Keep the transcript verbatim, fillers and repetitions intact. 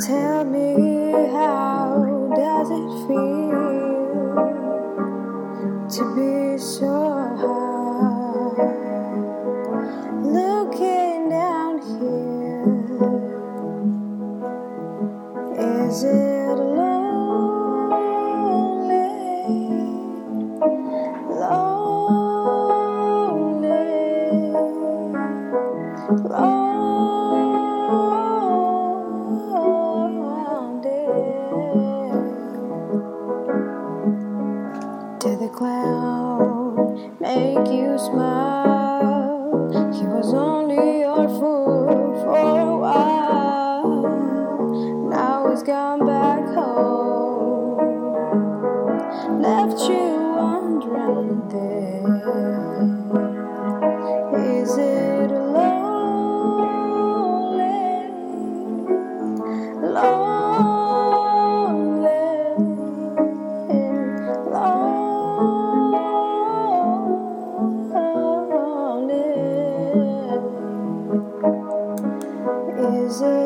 Tell me, how does it feel to be so high, looking down here? Is it lonely, lonely, lonely? Did the clown make you smile? He was only your fool for a while. Now he's gone back home, left you wondering there. Is it lonely, lonely, lonely? Is it